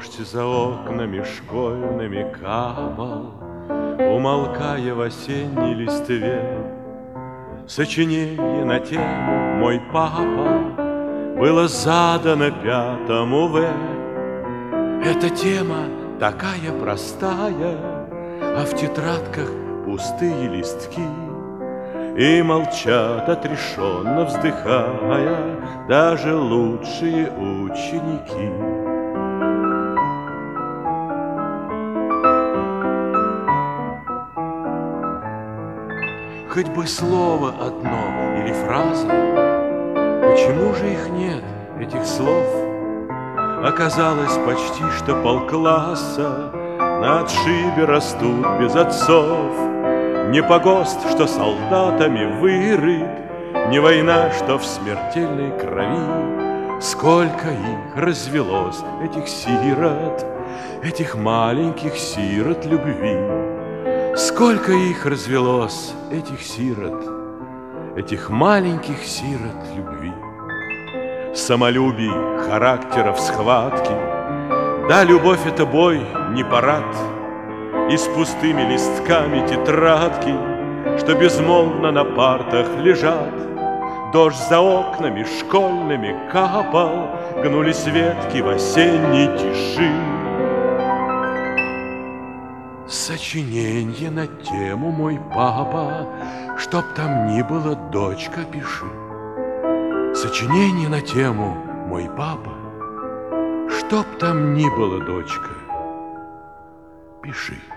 Дождь за окнами школьными капал, умолкая в осенней листве. Сочинение на тему «Мой папа» было задано 5 В. Эта тема такая простая, а в тетрадках пустые листки, и молчат, отрешенно вздыхая, даже лучшие ученики. Хоть бы слово одно или фраза, почему же их нет, этих слов? Оказалось почти, что полкласса на отшибе растут без отцов. Не погост, что солдатами вырыт, не война, что в смертельной крови. Сколько их развелось, этих сирот, этих маленьких сирот любви. Сколько их развелось, этих сирот, этих маленьких сирот любви. Самолюбий, характеров, схватки. Да, любовь — это бой, не парад. И с пустыми листками тетрадки, что безмолвно на партах лежат. Дождь за окнами школьными капал, гнулись ветки в осенней тиши. Сочиненье на тему «Мой папа», чтоб там ни было, дочка, пиши. Сочинение на тему «Мой папа», чтоб там ни было, дочка, пиши.